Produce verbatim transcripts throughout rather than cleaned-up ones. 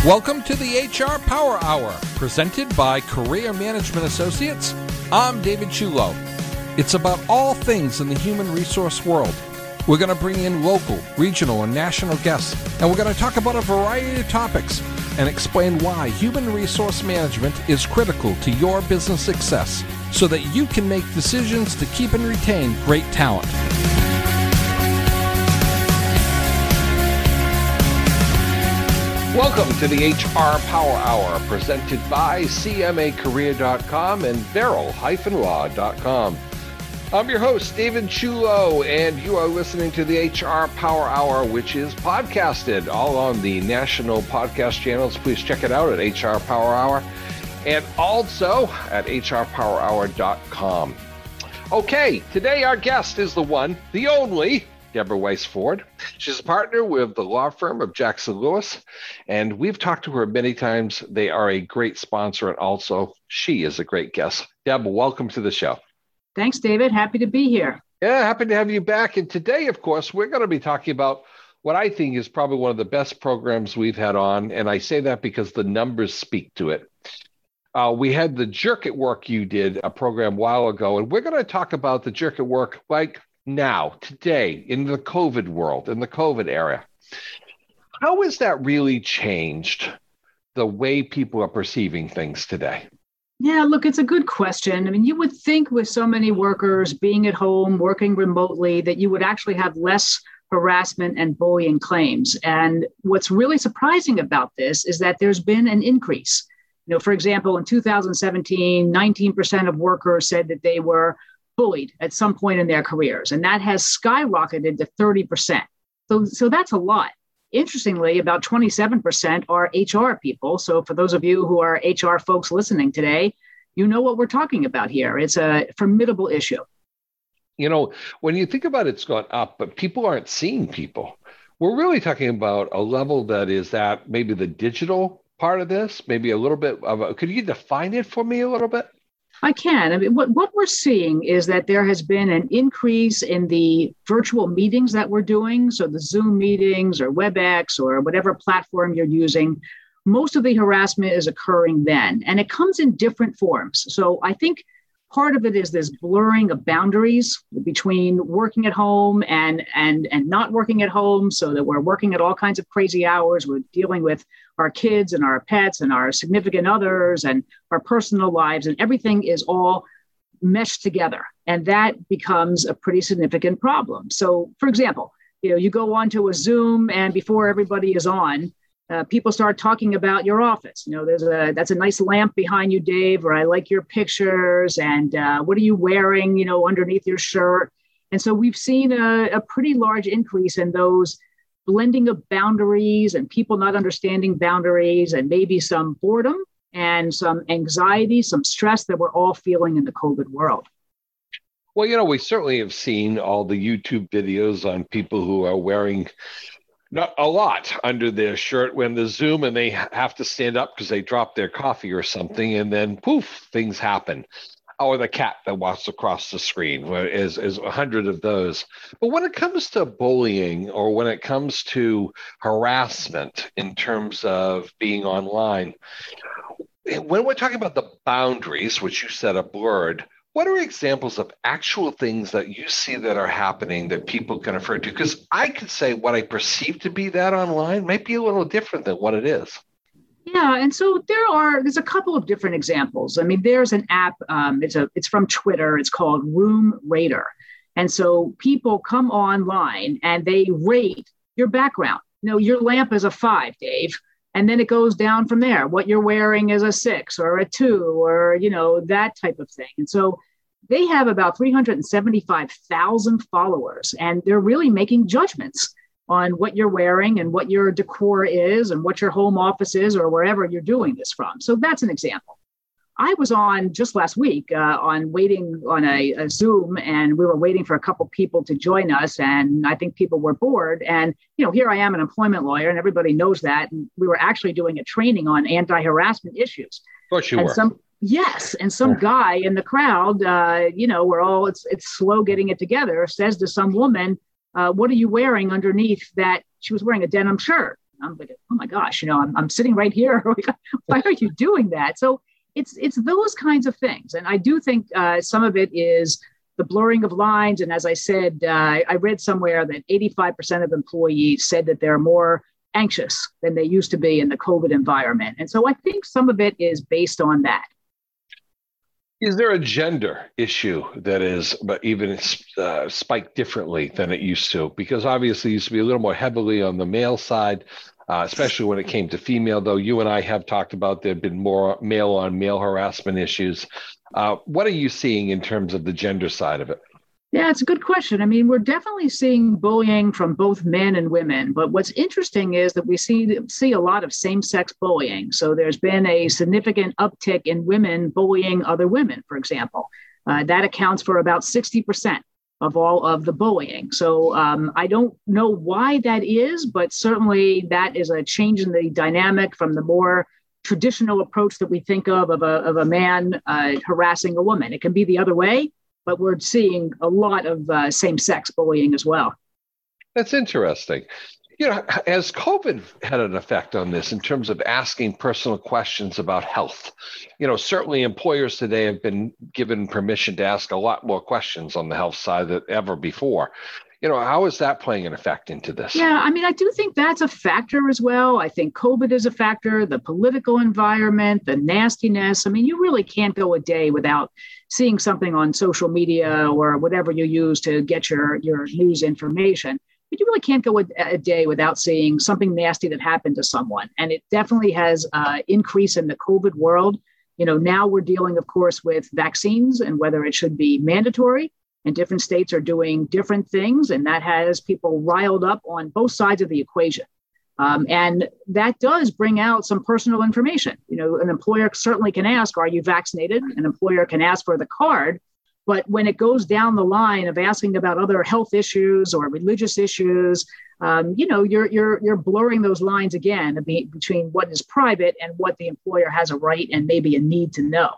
Welcome to the H R Power Hour, presented by Career Management Associates. I'm David Chulo. It's about all things in the human resource world. We're going to bring in local, regional, and national guests, and we're going to talk about a variety of topics and explain why human resource management is critical to your business success so that you can make decisions to keep and retain great talent. Welcome to the H R Power Hour, presented by C M A Career dot com and Veril Law dot com. I'm your host, David Chulo, and you are listening to the H R Power Hour, which is podcasted all on the national podcast channels. Please check it out at H R Power Hour and also at H R Power Hour dot com. Okay, today our guest is the one, the only, Deborah Weiss Ford. She's a partner with the law firm of Jackson Lewis, and we've talked to her many times. They are a great sponsor, and also she is a great guest. Deb, welcome to the show. Thanks, David. Happy to be here. Yeah, happy to have you back. And today, of course, we're going to be talking about what I think is probably one of the best programs we've had on, and I say that because the numbers speak to it. Uh, we had the Jerk at Work you did a program a while ago, and we're going to talk about the Jerk at Work like now, today, in the COVID world, in the COVID era. How has that really changed the way people are perceiving things today? Yeah, look, it's a good question. I mean, you would think with so many workers being at home, working remotely, that you would actually have less harassment and bullying claims. And what's really surprising about this is that there's been an increase. You know, for example, in two thousand seventeen, nineteen percent of workers said that they were bullied at some point in their careers, and that has skyrocketed to thirty percent. So, so that's a lot. Interestingly, about twenty-seven percent are H R people. So for those of you who are H R folks listening today, you know what we're talking about here. It's a formidable issue. You know, when you think about it, it's gone up, but people aren't seeing people. We're really talking about a level that is at maybe the digital part of this, maybe a little bit of a, could you define it for me a little bit? I can. I mean, what, what we're seeing is that there has been an increase in the virtual meetings that we're doing. So the Zoom meetings or WebEx or whatever platform you're using, most of the harassment is occurring then, and it comes in different forms. So I think part of it is this blurring of boundaries between working at home and, and, and not working at home, so that we're working at all kinds of crazy hours. We're dealing with our kids and our pets and our significant others and our personal lives, and everything is all meshed together. And that becomes a pretty significant problem. So, for example, you know, you go onto a Zoom, and before everybody is on, Uh, people start talking about your office. You know, there's a, that's a nice lamp behind you, Dave, or I like your pictures, and uh, what are you wearing, you know, underneath your shirt? And so we've seen a, a pretty large increase in those blending of boundaries and people not understanding boundaries, and maybe some boredom and some anxiety, some stress that we're all feeling in the COVID world. Well, you know, we certainly have seen all the YouTube videos on people who are wearing not a lot under their shirt when the Zoom, and they have to stand up because they dropped their coffee or something, and then poof, things happen. Or the cat that walks across the screen, is is a hundred of those. But when it comes to bullying, or when it comes to harassment in terms of being online, when we're talking about the boundaries, which you said are blurred, what are examples of actual things that you see that are happening that people can refer to? Because I could say what I perceive to be that online might be a little different than what it is. Yeah, and so there are, there's a couple of different examples. I mean, there's an app, um, it's a, it's from Twitter, it's called Room Rater. And so people come online and they rate your background. You know, your lamp is a five, Dave. And then it goes down from there. What you're wearing is a six or a two, or, you know, that type of thing. And so they have about three hundred seventy-five thousand followers, and they're really making judgments on what you're wearing and what your decor is and what your home office is or wherever you're doing this from. So that's an example. I was on just last week uh, on waiting on a, a Zoom, and we were waiting for a couple people to join us. And I think people were bored. And, you know, here I am, an employment lawyer, and everybody knows that. And we were actually doing a training on anti-harassment issues. Of course you and were. Some, yes. And some yeah. guy in the crowd, uh, you know, we're all, it's, it's slow getting it together, says to some woman, uh, what are you wearing underneath that? She was wearing a denim shirt. I'm like, oh my gosh, you know, I'm, I'm sitting right here. Why are you doing that? So it's it's those kinds of things. And I do think uh, some of it is the blurring of lines. And as I said, uh, I read somewhere that eighty-five percent of employees said that they're more anxious than they used to be in the COVID environment. And so I think some of it is based on that. Is there a gender issue that is but even uh, spiked differently than it used to? Because obviously it used to be a little more heavily on the male side, uh, especially when it came to female, though you and I have talked about there have been more male on male harassment issues. Uh, what are you seeing in terms of the gender side of it? Yeah, it's a good question. I mean, we're definitely seeing bullying from both men and women. But what's interesting is that we see see a lot of same-sex bullying. So there's been a significant uptick in women bullying other women, for example. Uh, that accounts for about sixty percent of all of the bullying. So um, I don't know why that is, but certainly that is a change in the dynamic from the more traditional approach that we think of of a, of a man uh, harassing a woman. It can be the other way, but we're seeing a lot of uh, same-sex bullying as well. That's interesting. You know, has COVID had an effect on this in terms of asking personal questions about health? You know, certainly employers today have been given permission to ask a lot more questions on the health side than ever before. You know, how is that playing an effect into this? Yeah, I mean, I do think that's a factor as well. I think COVID is a factor, the political environment, the nastiness. I mean, you really can't go a day without seeing something on social media or whatever you use to get your, your news information. But you really can't go a, a day without seeing something nasty that happened to someone. And it definitely has uh, increased in the COVID world. You know, now we're dealing, of course, with vaccines and whether it should be mandatory. And different states are doing different things, and that has people riled up on both sides of the equation. Um, and that does bring out some personal information. You know, an employer certainly can ask, are you vaccinated? An employer can ask for the card. But when it goes down the line of asking about other health issues or religious issues, um, you know, you're you're you're blurring those lines again between what is private and what the employer has a right and maybe a need to know.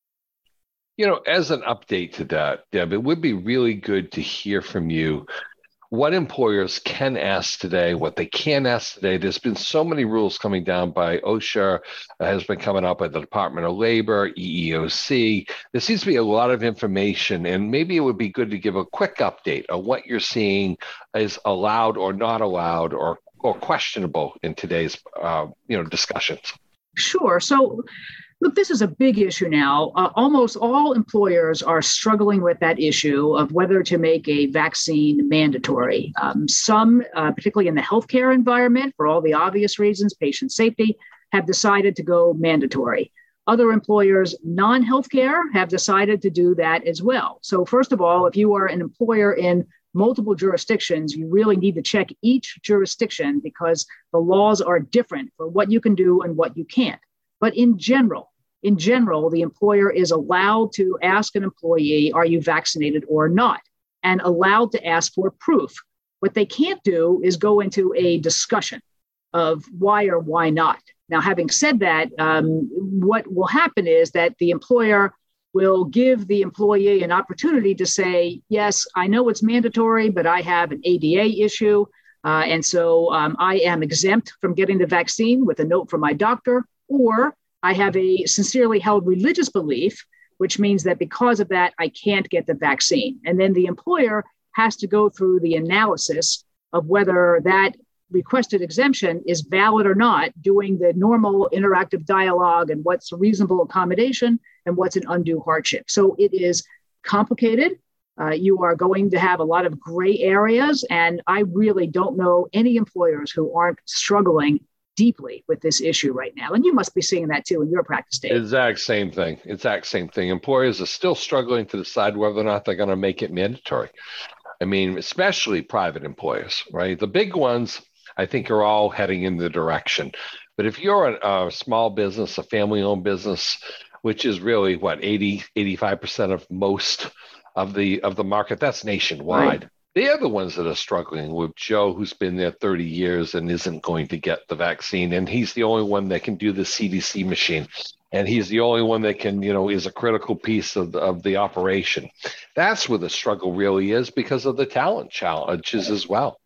You know, as an update to that, Deb, it would be really good to hear from you what employers can ask today, what they can ask today. There's been so many rules coming down by OSHA, uh, has been coming up by the Department of Labor, E E O C. There seems to be a lot of information, and maybe it would be good to give a quick update on what you're seeing is allowed or not allowed or, or questionable in today's uh, you know, discussions. Sure. So, look, this is a big issue now. Uh, almost all employers are struggling with that issue of whether to make a vaccine mandatory. Um, some, uh, particularly in the healthcare environment, for all the obvious reasons, patient safety, have decided to go mandatory. Other employers, non-healthcare, have decided to do that as well. So first of all, if you are an employer in multiple jurisdictions, you really need to check each jurisdiction because the laws are different for what you can do and what you can't. But in general, In general, the employer is allowed to ask an employee, are you vaccinated or not? And allowed to ask for proof. What they can't do is go into a discussion of why or why not. Now, having said that, um, what will happen is that the employer will give the employee an opportunity to say, yes, I know it's mandatory, but I have an A D A issue. Uh, and so um, I am exempt from getting the vaccine with a note from my doctor, or I have a sincerely held religious belief, which means that because of that, I can't get the vaccine. And then the employer has to go through the analysis of whether that requested exemption is valid or not, doing the normal interactive dialogue and what's a reasonable accommodation and what's an undue hardship. So it is complicated. Uh, you are going to have a lot of gray areas. And I really don't know any employers who aren't struggling deeply with this issue right now. And you must be seeing that too in your practice, Dave. Exact same thing. Exact same thing. Employers are still struggling to decide whether or not they're going to make it mandatory. I mean, especially private employers, right? The big ones, I think, are all heading in the direction. But if you're a, a small business, a family-owned business, which is really what, eighty, eighty-five percent of most of the of the market, that's nationwide. Right. They're the ones that are struggling with Joe, who's been there thirty years and isn't going to get the vaccine. And he's the only one that can do the C D C machine. And he's the only one that can, you know, is a critical piece of the, of the operation. That's where the struggle really is because of the talent challenges as well.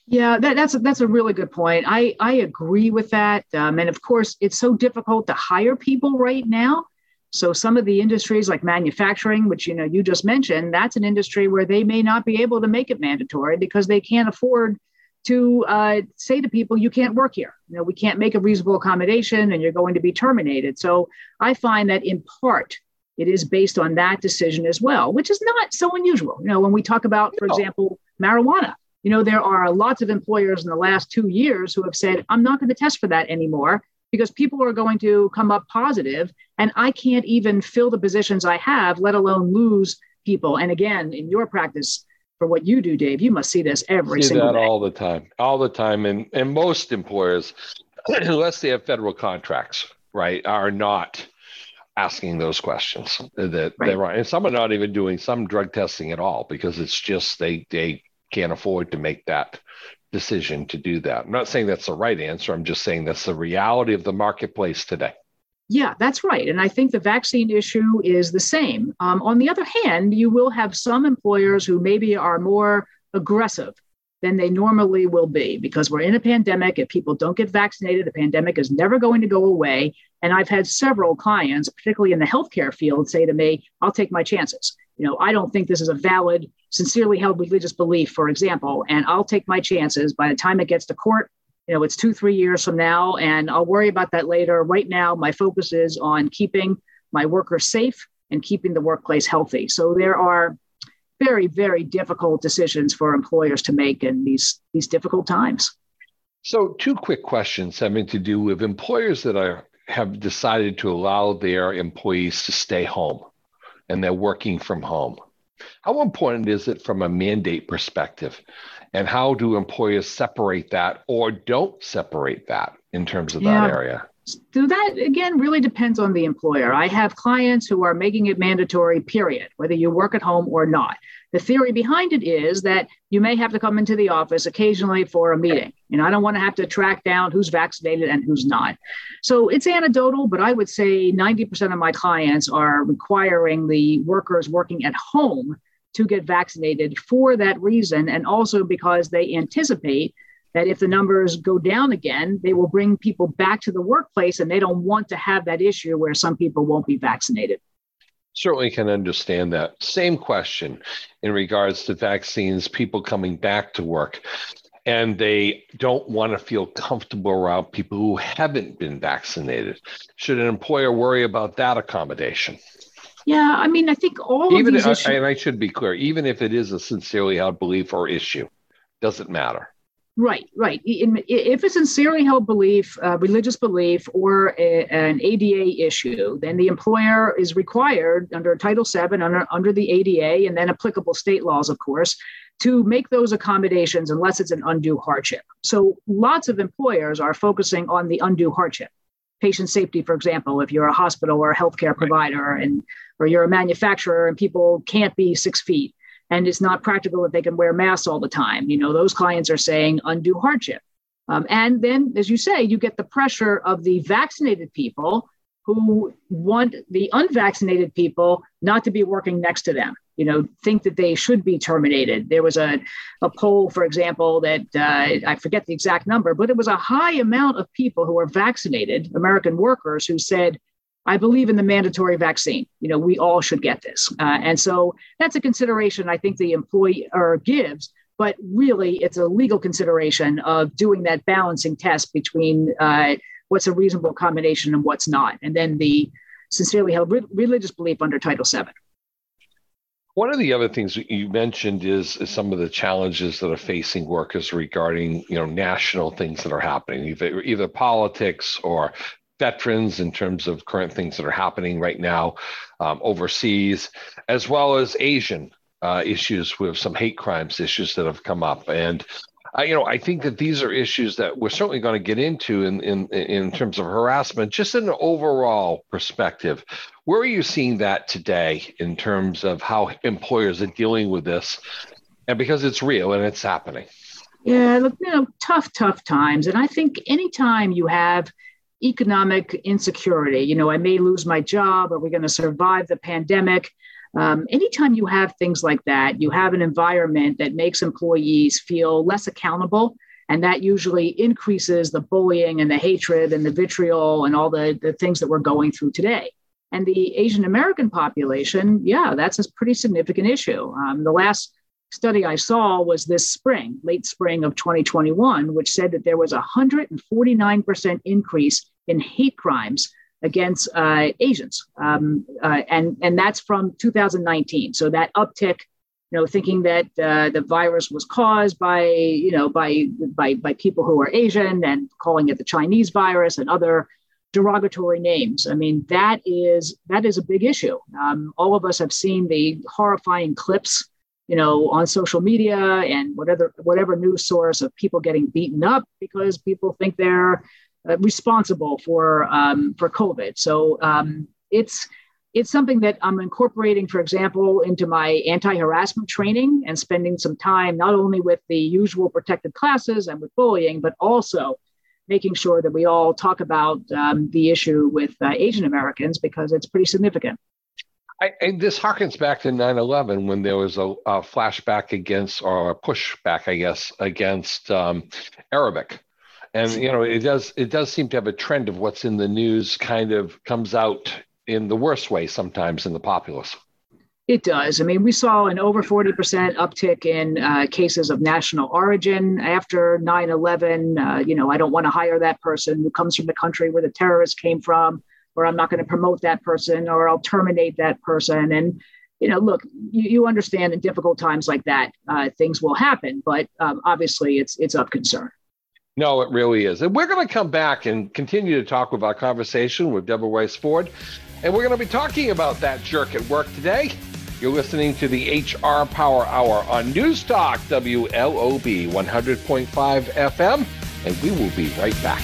Yeah, that, that's a, that's a really good point. I I agree with that. Um, and of course, it's so difficult to hire people right now. So some of the industries like manufacturing, which you know you just mentioned, that's an industry where they may not be able to make it mandatory because they can't afford to uh, say to people, you can't work here. You know, we can't make a reasonable accommodation, and you're going to be terminated. So I find that in part it is based on that decision as well, which is not so unusual. You know, when we talk about, for No. example, marijuana. You know, there are lots of employers in the last two years who have said, I'm not going to test for that anymore because people are going to come up positive and I can't even fill the positions I have, let alone lose people. And again, in your practice, for what you do, Dave, you must see this every See single that day. all the time, all the time. And, and most employers, unless they have federal contracts, right, are not asking those questions that Right. they're on. And some are not even doing some drug testing at all because it's just they, they, can't afford to make that decision to do that. I'm not saying that's the right answer. I'm just saying that's the reality of the marketplace today. Yeah, that's right. And I think the vaccine issue is the same. Um, on the other hand, you will have some employers who maybe are more aggressive than they normally will be because we're in a pandemic. If people don't get vaccinated, the pandemic is never going to go away. And I've had several clients, particularly in the healthcare field, say to me, I'll take my chances. You know, I don't think this is a valid, sincerely held religious belief, for example, and I'll take my chances. By the time it gets to court, you know, it's two, three years from now, and I'll worry about that later. Right now, my focus is on keeping my workers safe and keeping the workplace healthy. So there are very, very difficult decisions for employers to make in these, these difficult times. So two quick questions having to do with employers that are have decided to allow their employees to stay home and they're working from home. How important is it from a mandate perspective? And how do employers separate that or don't separate that in terms of Yeah. that area? So that, again, really depends on the employer. I have clients who are making it mandatory, period, whether you work at home or not. The theory behind it is that you may have to come into the office occasionally for a meeting. And I don't want to have to track down who's vaccinated and who's not. So it's anecdotal, but I would say ninety percent of my clients are requiring the workers working at home to get vaccinated for that reason. And also because they anticipate that if the numbers go down again, they will bring people back to the workplace and they don't want to have that issue where some people won't be vaccinated. Certainly can understand that. Same question in regards to vaccines, people coming back to work and they don't want to feel comfortable around people who haven't been vaccinated. Should an employer worry about that accommodation? Yeah, I mean, I think all even of these if, issues... And I should be clear, even if it is a sincerely held belief or issue, doesn't matter. Right, right. If it's sincerely held belief, uh, religious belief, or a, an A D A issue, then the employer is required under Title seven, under, under the A D A, and then applicable state laws, of course, to make those accommodations unless it's an undue hardship. So lots of employers are focusing on the undue hardship. Patient safety, for example, if you're a hospital or a healthcare provider, and or you're a manufacturer and people can't be six feet. And it's not practical that they can wear masks all the time. You know, those clients are saying undue hardship. Um, and then, as you say, you get the pressure of the vaccinated people who want the unvaccinated people not to be working next to them, you know, think that they should be terminated. There was a, a poll, for example, that uh, I forget the exact number, but it was a high amount of people who are vaccinated, American workers, who said, I believe in the mandatory vaccine. You know, we all should get this. Uh, and so that's a consideration I think the employer gives, but really it's a legal consideration of doing that balancing test between uh, what's a reasonable combination and what's not. And then the sincerely held re- religious belief under Title seven. One of the other things that you mentioned is, is some of the challenges that are facing workers regarding, you know, national things that are happening, either, either politics or veterans in terms of current things that are happening right now um, overseas, as well as Asian uh, issues with some hate crimes issues that have come up. And, uh, you know, I think that these are issues that we're certainly going to get into in, in, in terms of harassment, just in an overall perspective. Where are you seeing that today in terms of how employers are dealing with this? And because it's real and it's happening. Yeah, look, you know, tough, tough times. And I think anytime you have economic insecurity, you know, I may lose my job. Are we going to survive the pandemic? Um, anytime you have things like that, you have an environment that makes employees feel less accountable. And that usually increases the bullying and the hatred and the vitriol and all the, the things that we're going through today. And the Asian American population, yeah, that's a pretty significant issue. Um, the last study I saw was this spring, late spring of twenty twenty-one, which said that there was a one hundred forty-nine percent increase in hate crimes against uh, Asians. Um, uh, and, and that's from two thousand nineteen. So that uptick, you know, thinking that uh, the virus was caused by, you know, by, by, by people who are Asian and calling it the Chinese virus and other derogatory names. I mean, that is, that is a big issue. Um, all of us have seen the horrifying clips, you know, on social media and whatever, whatever news source of people getting beaten up because people think they're uh, responsible for, um, for COVID. So um, it's, It's something that I'm incorporating, for example, into my anti-harassment training and spending some time not only with the usual protected classes and with bullying, but also making sure that we all talk about um, the issue with uh, Asian Americans because it's pretty significant. I, and this harkens back to nine eleven when there was a, a flashback against, or a pushback, I guess, against um, Arabic. And, you know, it does it does seem to have a trend of what's in the news kind of comes out in the worst way sometimes in the populace. It does. I mean, we saw an over forty percent uptick in uh, cases of national origin after nine eleven. Uh, you know, I don't want to hire that person who comes from the country where the terrorists came from, or I'm not going to promote that person, or I'll terminate that person. And, you know, look, you, you understand in difficult times like that, uh, things will happen, but um, obviously it's it's of concern. No, it really is. And we're going to come back and continue to talk with our conversation with Deborah Weiss Ford. And we're going to be talking about that jerk at work today. You're listening to the H R Power Hour on News Talk W L O B one hundred point five F M, and we will be right back.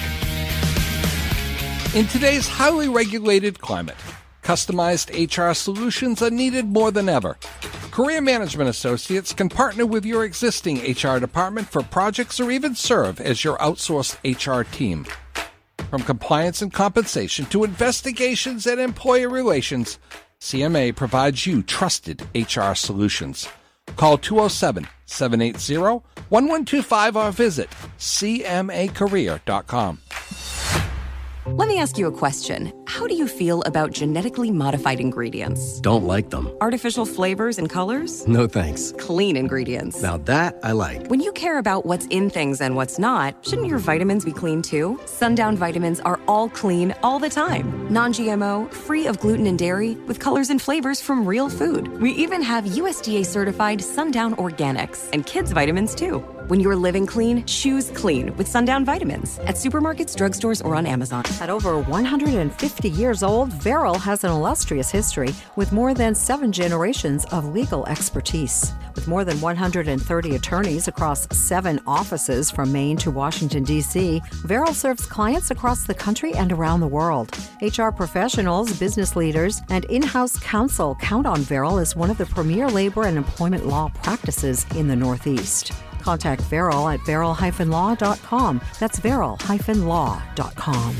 In today's highly regulated climate, customized H R solutions are needed more than ever. Career Management Associates can partner with your existing H R department for projects or even serve as your outsourced H R team. From compliance and compensation to investigations and employer relations, C M A provides you trusted H R solutions. Call two oh seven, seven eight zero, one one two five or visit c m a career dot com. Let me ask you a question. How do you feel about genetically modified ingredients? Don't like them. Artificial flavors and colors? No thanks. Clean ingredients. Now that I like. When you care about what's in things and what's not, shouldn't your vitamins be clean too? Sundown vitamins are all clean all the time. Non-G M O, free of gluten and dairy, with colors and flavors from real food. We even have U S D A certified Sundown Organics and kids vitamins too. When you're living clean, choose clean with Sundown Vitamins at supermarkets, drugstores, or on Amazon. At over one hundred fifty years old, Verrill has an illustrious history with more than seven generations of legal expertise. With more than one hundred thirty attorneys across seven offices from Maine to Washington, D C, Verrill serves clients across the country and around the world. H R professionals, business leaders, and in-house counsel count on Verrill as one of the premier labor and employment law practices in the Northeast. Contact Verrill at verrill dash law dot com. That's verrill dash law dot com.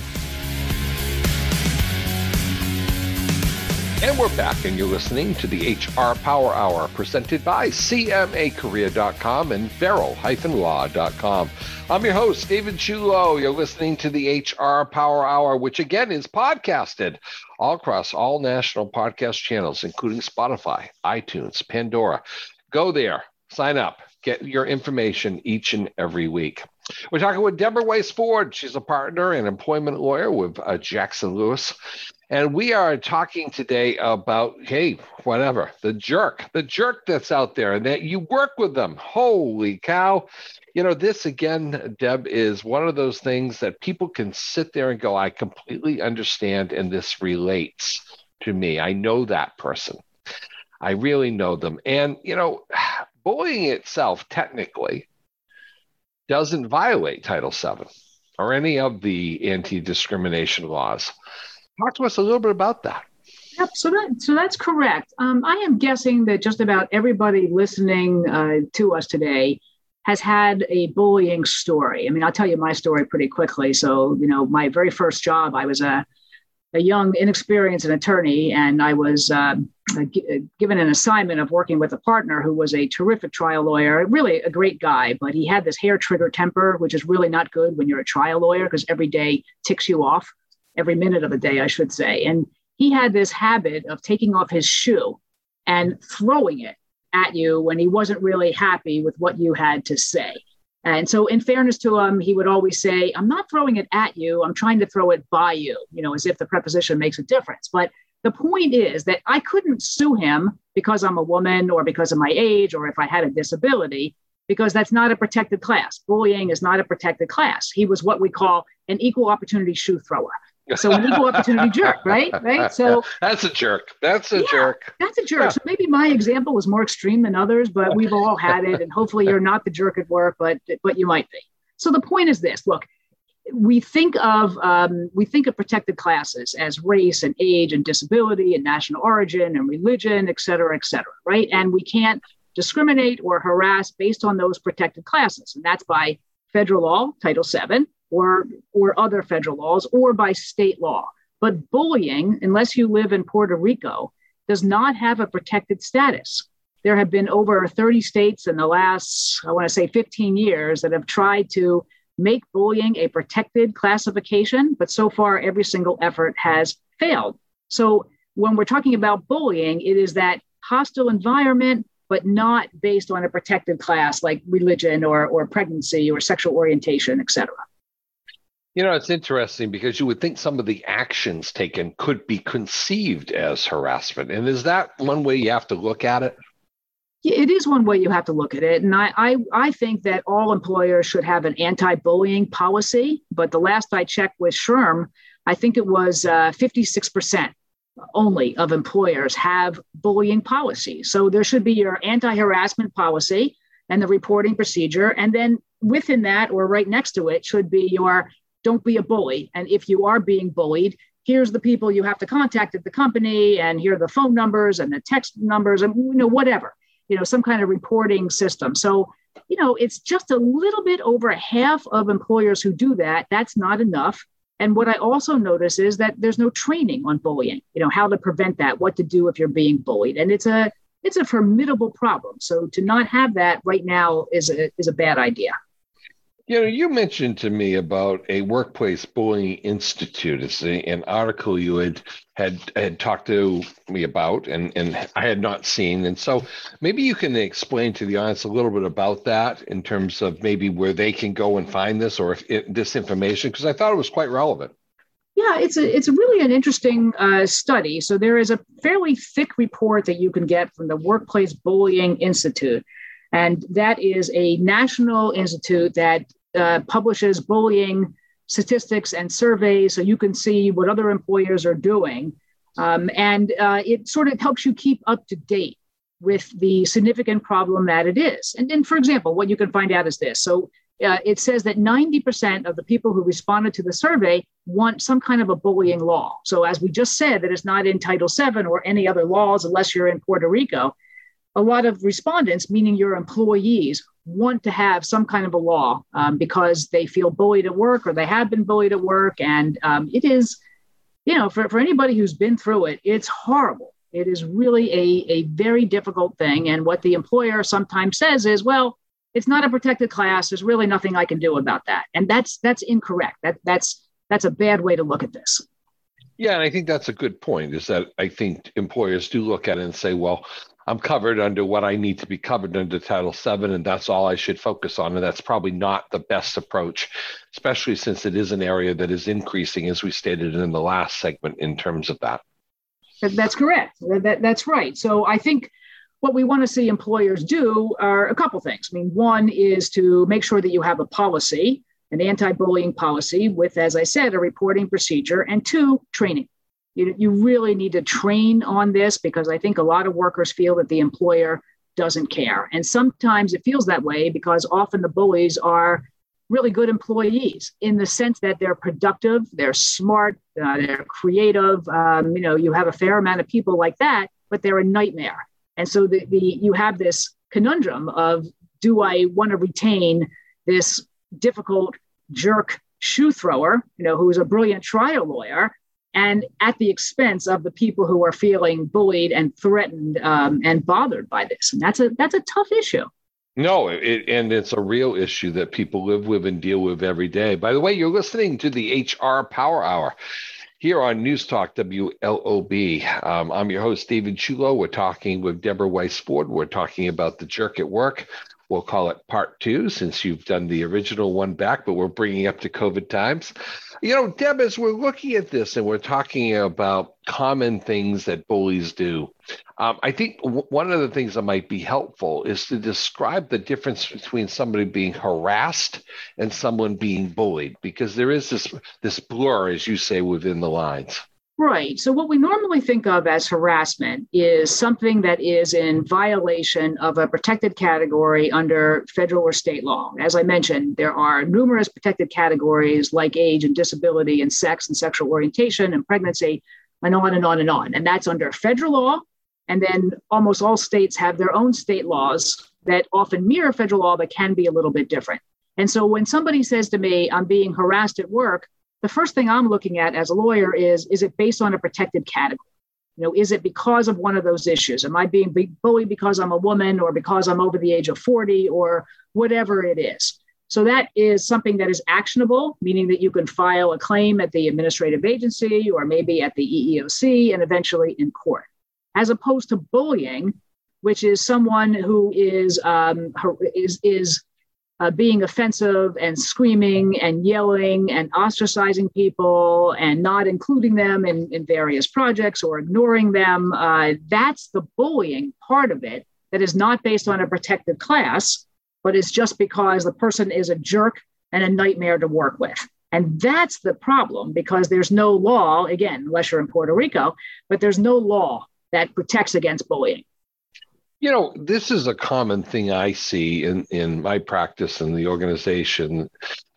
And we're back, and you're listening to the H R Power Hour presented by c m a career dot com and verrill dash law dot com. I'm your host, David Chulo. You're listening to the H R Power Hour, which again is podcasted all across all national podcast channels, including Spotify, iTunes, Pandora. Go there, sign up. Get your information each and every week. We're talking with Deborah Weiss Ford. She's a partner and employment lawyer with uh, Jackson Lewis. And we are talking today about, hey, whatever, the jerk, the jerk that's out there and that you work with them. Holy cow. You know, this again, Deb, is one of those things that people can sit there and go, I completely understand and this relates to me. I know that person. I really know them. And, you know, bullying itself technically doesn't violate Title seven or any of the anti-discrimination laws. Talk to us a little bit about that. Yep, so that so that's correct. Um, I am guessing that just about everybody listening uh, to us today has had a bullying story. I mean, I'll tell you my story pretty quickly. So, you know, my very first job, I was a a young, inexperienced attorney, and I was um, g- given an assignment of working with a partner who was a terrific trial lawyer, really a great guy, but he had this hair trigger temper, which is really not good when you're a trial lawyer because every day ticks you off, every minute of the day, I should say. And he had this habit of taking off his shoe and throwing it at you when he wasn't really happy with what you had to say. And so in fairness to him, he would always say, I'm not throwing it at you. I'm trying to throw it by you, you know, as if the preposition makes a difference. But the point is that I couldn't sue him because I'm a woman or because of my age or if I had a disability, because that's not a protected class. Bullying is not a protected class. He was what we call an equal opportunity shoe thrower. So an equal opportunity jerk, right? Right. So that's a jerk. That's a yeah, jerk. That's a jerk. Yeah. So maybe my example was more extreme than others, but we've all had it. And hopefully you're not the jerk at work, but but you might be. So the point is this: look, we think of um, we think of protected classes as race and age and disability and national origin and religion, et cetera, et cetera, right? And we can't discriminate or harass based on those protected classes, and that's by federal law, Title seven. Or, or other federal laws, or by state law. But bullying, unless you live in Puerto Rico, does not have a protected status. There have been over thirty states in the last, I want to say fifteen years that have tried to make bullying a protected classification, but so far every single effort has failed. So when we're talking about bullying, it is that hostile environment, but not based on a protected class like religion or, or pregnancy or sexual orientation, et cetera. You know, it's interesting because you would think some of the actions taken could be conceived as harassment. And is that one way you have to look at it? It is one way you have to look at it. And I, I, I think that all employers should have an anti-bullying policy. But the last I checked with S H R M, I think it was uh, fifty-six percent only of employers have bullying policies. So there should be your anti-harassment policy and the reporting procedure. And then within that, or right next to it, should be your don't be a bully. And if you are being bullied, here's the people you have to contact at the company, and here are the phone numbers and the text numbers and, you know, whatever, you know, some kind of reporting system. So, you know, it's just a little bit over half of employers who do that. That's not enough. And what I also notice is that there's no training on bullying, you know, how to prevent that, what to do if you're being bullied. And it's a it's a formidable problem. So to not have that right now is a, is a bad idea. You know, you mentioned to me about a Workplace Bullying Institute. It's a, an article you had, had had talked to me about and, and I had not seen. And so maybe you can explain to the audience a little bit about that in terms of maybe where they can go and find this or if it, this information, because I thought it was quite relevant. Yeah, it's a, it's a really an interesting uh, study. So there is a fairly thick report that you can get from the Workplace Bullying Institute. And that is a national institute that Uh, publishes bullying statistics and surveys so you can see what other employers are doing. Um, and uh, it sort of helps you keep up to date with the significant problem that it is. And then, for example, what you can find out is this. So uh, it says that ninety percent of the people who responded to the survey want some kind of a bullying law. So as we just said, that is not in Title seven or any other laws unless you're in Puerto Rico. A lot of respondents, meaning your employees, want to have some kind of a law um, because they feel bullied at work or they have been bullied at work. And um, it is, you know, for, for anybody who's been through it, it's horrible. It is really a, a very difficult thing. And what the employer sometimes says is, well, it's not a protected class. There's really nothing I can do about that. And that's that's incorrect. That that's that's a bad way to look at this. Yeah, and I think that's a good point, is that I think employers do look at it and say, well, I'm covered under what I need to be covered under Title seven, and that's all I should focus on. And that's probably not the best approach, especially since it is an area that is increasing, as we stated in the last segment, in terms of that. That's correct. That, that's right. So I think what we want to see employers do are a couple things. I mean, one is to make sure that you have a policy, an anti-bullying policy with, as I said, a reporting procedure, and two, training. You, you really need to train on this because I think a lot of workers feel that the employer doesn't care. And sometimes it feels that way because often the bullies are really good employees in the sense that they're productive, they're smart, uh, they're creative. Um, you know, you have a fair amount of people like that, but they're a nightmare. And so the, the you have this conundrum of, do I want to retain this difficult jerk shoe thrower, you know, who is a brilliant trial lawyer, and at the expense of the people who are feeling bullied and threatened um, and bothered by this. And that's a that's a tough issue. No, it, and it's a real issue that people live with and deal with every day. By the way, you're listening to the H R Power Hour here on News Talk W L O B. Um, I'm your host, David Chulo. We're talking with Deborah Weiss-Ford. We're talking about the jerk at work. We'll call it part two since you've done the original one back, but we're bringing up to COVID times. You know, Deb, as we're looking at this and we're talking about common things that bullies do, um, I think w- one of the things that might be helpful is to describe the difference between somebody being harassed and someone being bullied, because there is this, this blur, as you say, within the lines. Right. So what we normally think of as harassment is something that is in violation of a protected category under federal or state law. As I mentioned, there are numerous protected categories like age and disability and sex and sexual orientation and pregnancy and on and on and on. And that's under federal law. And then almost all states have their own state laws that often mirror federal law, but can be a little bit different. And so when somebody says to me, I'm being harassed at work, the first thing I'm looking at as a lawyer is, is it based on a protected category? You know, is it because of one of those issues? Am I being bullied because I'm a woman or because I'm over the age of forty or whatever it is? So that is something that is actionable, meaning that you can file a claim at the administrative agency or maybe at the E E O C and eventually in court, as opposed to bullying, which is someone who is um, is is Uh, being offensive and screaming and yelling and ostracizing people and not including them in, in various projects or ignoring them. Uh, that's the bullying part of it that is not based on a protected class, but is just because the person is a jerk and a nightmare to work with. And that's the problem, because there's no law, again, unless you're in Puerto Rico, but there's no law that protects against bullying. You know, this is a common thing I see in, in my practice in the organization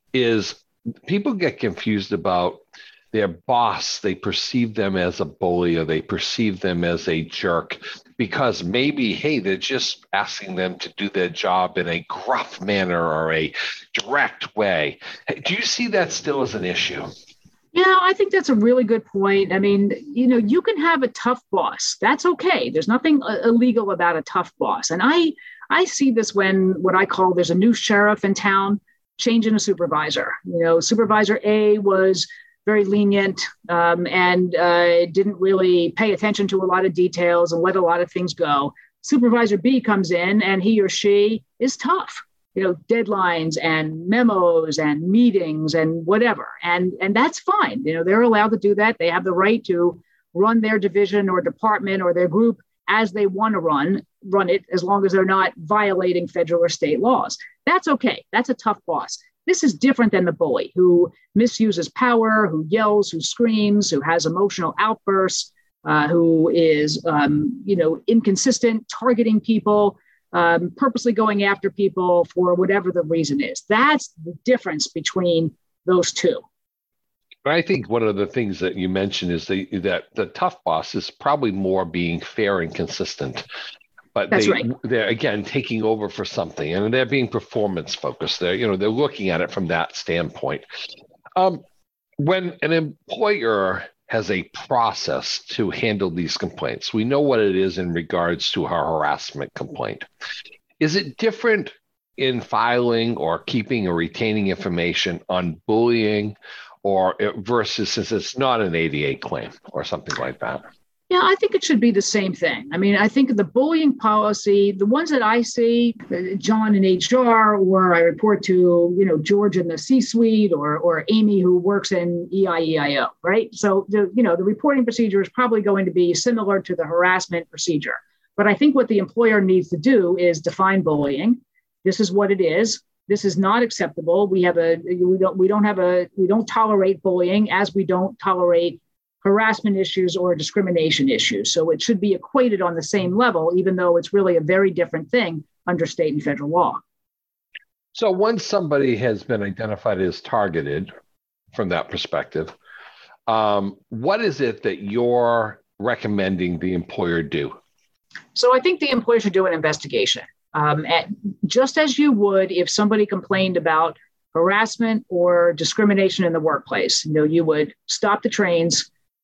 is people get confused about their boss. They perceive them as a bully or they perceive them as a jerk because maybe, hey, they're just asking them to do their job in a gruff manner or a direct way. Do you see that still as an issue? Yeah, I think that's a really good point. I mean, you know, you can have a tough boss. That's okay. There's nothing uh, illegal about a tough boss. And I I see this when what I call there's a new sheriff in town, changing a supervisor. You know, Supervisor A was very lenient um, and uh, didn't really pay attention to a lot of details and let a lot of things go. Supervisor B comes in and he or she is tough. You know, deadlines and memos and meetings and whatever. And, and that's fine. You know, they're allowed to do that. They have the right to run their division or department or their group as they want to run, run it, as long as they're not violating federal or state laws. That's okay. That's a tough boss. This is different than the bully who misuses power, who yells, who screams, who has emotional outbursts, uh, who is, um, you know, inconsistent, targeting people, Um, purposely going after people for whatever the reason is. That's the difference between those two. I think one of the things that you mentioned is the, that the tough boss is probably more being fair and consistent. But That's they, right. they're, again, taking over for something, and they're being performance focused. They're, you know, they're looking at it from that standpoint. Um, when an employer has a process to handle these complaints, we know what it is in regards to a harassment complaint. Is it different in filing or keeping or retaining information on bullying or versus since it's not an A D A claim or something like that? Yeah, I think it should be the same thing. I mean, I think the bullying policy, the ones that I see, John in H R, or I report to, you know, George in the C-suite, or or Amy who works in E I E I O, right? So, the, you know, the reporting procedure is probably going to be similar to the harassment procedure. But I think what the employer needs to do is define bullying. This is what it is. This is not acceptable. We have a we don't we don't have a we don't tolerate bullying, as we don't tolerate harassment issues or discrimination issues. So it should be equated on the same level, even though it's really a very different thing under state and federal law. So once somebody has been identified as targeted from that perspective, um, what is it that you're recommending the employer do? So I think the employer should do an investigation, um, at, just as you would if somebody complained about harassment or discrimination in the workplace. You know, you would stop the trains.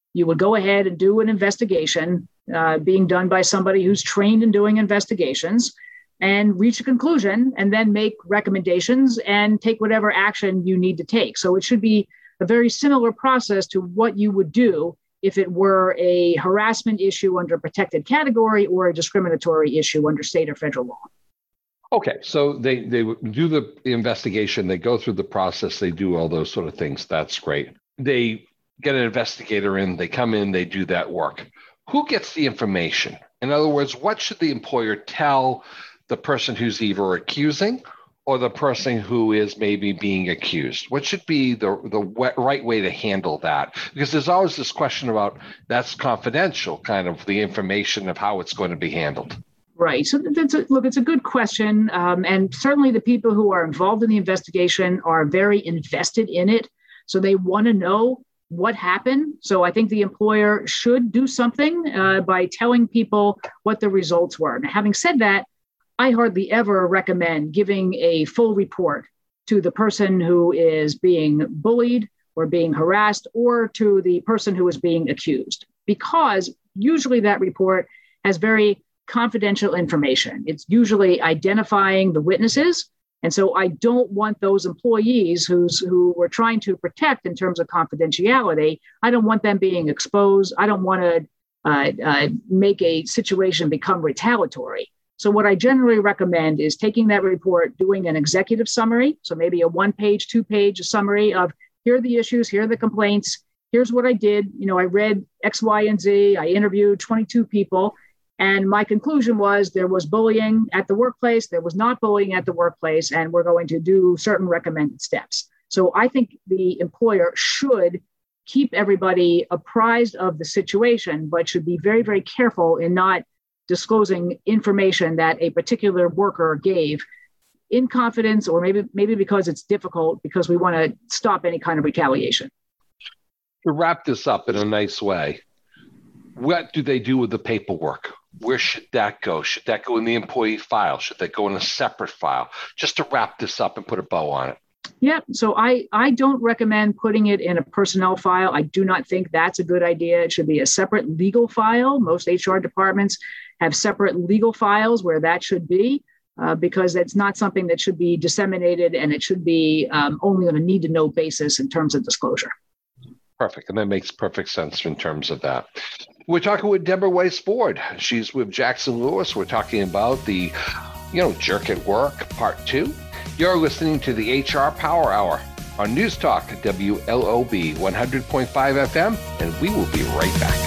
you would go ahead and do an investigation uh, being done by somebody who's trained in doing investigations and reach a conclusion and then make recommendations and take whatever action you need to take. So it should be a very similar process to what you would do if it were a harassment issue under a protected category or a discriminatory issue under state or federal law. Okay, so they, they do the investigation, they go through the process, they do all those sort of things. That's great. They get an investigator in, they come in, they do that work. Who gets the information? In other words, what should the employer tell the person who's either accusing or the person who is maybe being accused? What should be the, the right way to handle that? Because there's always this question about that's confidential, kind of the information of how it's going to be handled. Right. So that's a, look, it's a good question. Um, and certainly the people who are involved in the investigation are very invested in it. So they want to know what happened. So I think the employer should do something uh, by telling people what the results were. Now, having said that, I hardly ever recommend giving a full report to the person who is being bullied or being harassed or to the person who is being accused, because usually that report has very confidential information. It's usually identifying the witnesses. And so I don't want those employees who's, who we're trying to protect in terms of confidentiality. I don't want them being exposed. I don't want to uh, uh, make a situation become retaliatory. So what I generally recommend is taking that report, doing an executive summary. So maybe a one page, two page summary of here are the issues, here are the complaints, here's what I did. You know, I read X, Y, and Z. I interviewed twenty-two people. And my conclusion was there was bullying at the workplace, there was not bullying at the workplace, and we're going to do certain recommended steps. So I think the employer should keep everybody apprised of the situation, but should be very, very careful in not disclosing information that a particular worker gave in confidence, or maybe maybe because it's difficult, because we want to stop any kind of retaliation. To wrap this up in a nice way, what do they do with the paperwork? Where should that go? Should that go in the employee file? Should that go in a separate file? Just to wrap this up and put a bow on it. Yeah, so I, I don't recommend putting it in a personnel file. I do not think that's a good idea. It should be a separate legal file. Most H R departments have separate legal files where that should be, uh, because it's not something that should be disseminated, and it should be um, only on a need-to-know basis in terms of disclosure. Perfect. And that makes perfect sense in terms of that. We're talking with Deborah Weiss Ford. She's with Jackson Lewis. We're talking about the, you know, Jerk at Work Part Two. You're listening to the H R Power Hour on News Talk W L O B one hundred point five F M, and we will be right back.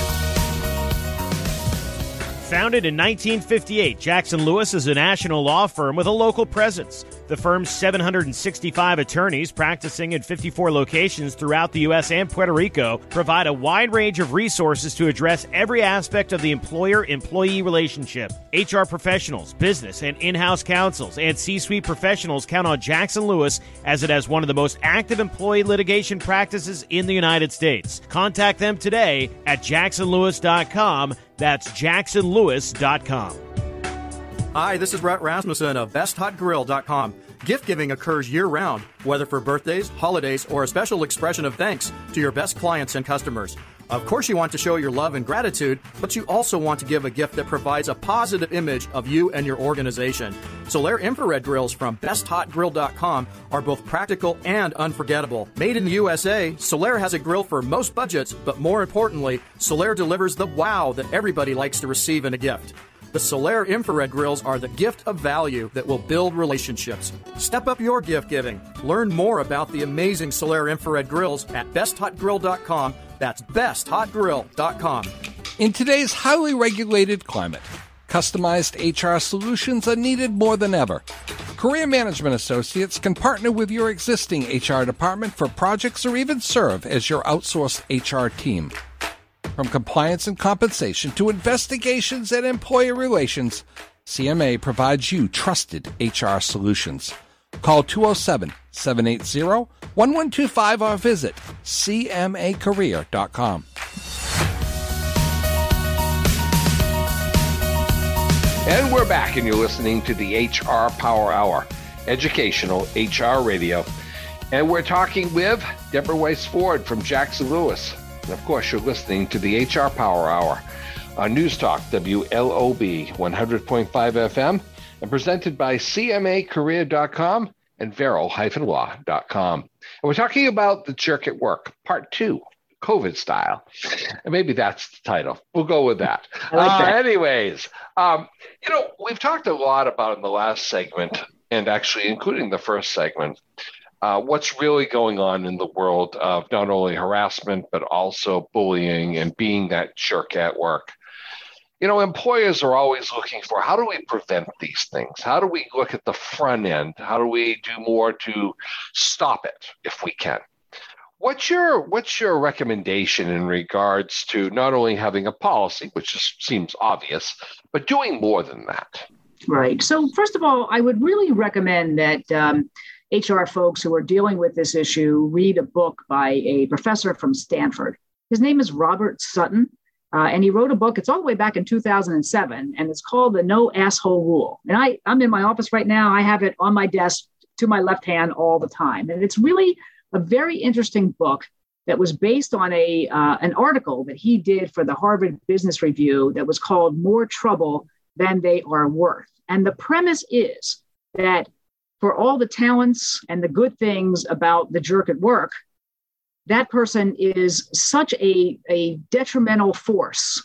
Founded in nineteen fifty-eight, Jackson Lewis is a national law firm with a local presence. The firm's seven hundred sixty-five attorneys practicing in fifty-four locations throughout the U S and Puerto Rico provide a wide range of resources to address every aspect of the employer-employee relationship. H R professionals, business and in-house counsels, and C-suite professionals count on Jackson Lewis as it has one of the most active employee litigation practices in the United States. Contact them today at jackson lewis dot com. That's jackson lewis dot com. Hi, this is Brett Rasmussen of best hot grill dot com. Gift giving occurs year-round, whether for birthdays, holidays, or a special expression of thanks to your best clients and customers. Of course, you want to show your love and gratitude, but you also want to give a gift that provides a positive image of you and your organization. Solaire infrared grills from best hot grill dot com are both practical and unforgettable. Made in the U S A, Solaire has a grill for most budgets, but more importantly, Solaire delivers the wow that everybody likes to receive in a gift. The Solaire infrared grills are the gift of value that will build relationships. Step up your gift giving. Learn more about the amazing Solaire infrared grills at best hot grill dot com. That's best hot grill dot com. In today's highly regulated climate, customized H R solutions are needed more than ever. Career Management Associates can partner with your existing H R department for projects or even serve as your outsourced H R team. From compliance and compensation to investigations and employee relations, C M A provides you trusted H R solutions. Call two oh seven, seven eight zero, one one two five or visit c m a career dot com. And we're back, and you're listening to the H R Power Hour, educational H R radio. And we're talking with Deborah Weiss Ford from Jackson Lewis. And of course, you're listening to the H R Power Hour on News Talk W L O B one hundred point five F M and presented by C M A career dot com and Veril Law dot com. And we're talking about the jerk at work, part two, COVID style. And maybe that's the title. We'll go with that. I like that. Uh, anyways, um, you know, we've talked a lot about in the last segment, and actually including the first segment, Uh, what's really going on in the world of not only harassment, but also bullying and being that jerk at work. You know, employers are always looking for, how do we prevent these things? How do we look at the front end? How do we do more to stop it if we can? What's your what's your recommendation in regards to not only having a policy, which just seems obvious, but doing more than that? Right. So first of all, I would really recommend that um, H R folks who are dealing with this issue read a book by a professor from Stanford. His name is Robert Sutton, uh, and he wrote a book. It's all the way back in two thousand seven, and it's called The No Asshole Rule. And I, I'm in my office right now. I have it on my desk to my left hand all the time. And it's really a very interesting book that was based on a uh, an article that he did for the Harvard Business Review that was called More Trouble Than They Are Worth. And the premise is that for all the talents and the good things about the jerk at work, that person is such a, a detrimental force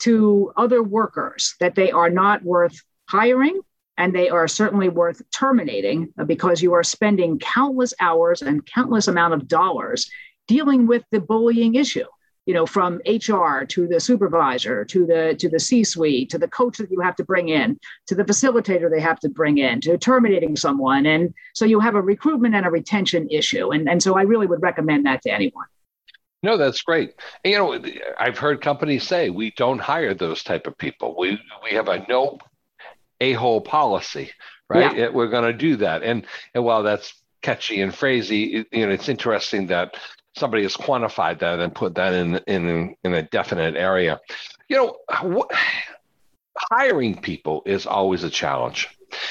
to other workers that they are not worth hiring, and they are certainly worth terminating because you are spending countless hours and countless amount of dollars dealing with the bullying issue. You know, from H R to the supervisor, to the to the C-suite, to the coach that you have to bring in, to the facilitator they have to bring in, to terminating someone. And so you have a recruitment and a retention issue. And, and so I really would recommend that to anyone. No, that's great. And, you know, I've heard companies say we don't hire those type of people. We we have a no a-hole policy, right? Yeah. It, we're going to do that. And and while that's catchy and phrasy, it, you know, it's interesting that somebody has quantified that and put that in in, in a definite area. You know, wh- hiring people is always a challenge.